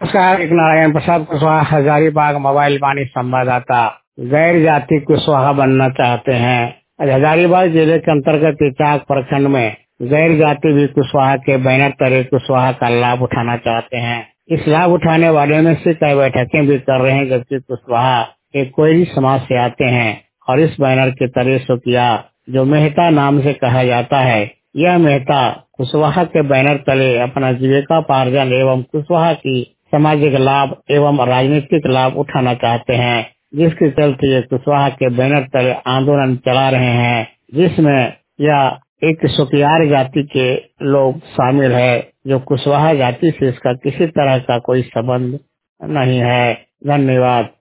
नमस्कार। एक नारायण प्रसाद कुशवाहा, हजारीबाग मोबाइल वाणी संवाददाता। गैर जाति कुशवाहा बनना चाहते हैं। आज हजारीबाग जिले के अंतर्गत इचाक प्रखंड में गैर जाति भी कुशवाहा के बैनर तले कुशवाहा का लाभ उठाना चाहते हैं। इस लाभ उठाने वाले में से कई बैठकें भी कर रहे हैं, जबकि कुशवाहा एक कोयली समाज से आते हैं और इस बैनर के तले सुखिया जो मेहता नाम से कहा जाता है, यह मेहता कुशवाहा के बैनर तले अपना जीविकापार्जन एवं कुशवाहा की सामाजिक लाभ एवं राजनीतिक लाभ उठाना चाहते हैं, जिसके चलते ये कुशवाहा के बैनर तले आंदोलन चला रहे हैं, जिसमें यह एक सुखियार जाति के लोग शामिल है, जो कुशवाहा जाति से इसका किसी तरह का कोई संबंध नहीं है। धन्यवाद।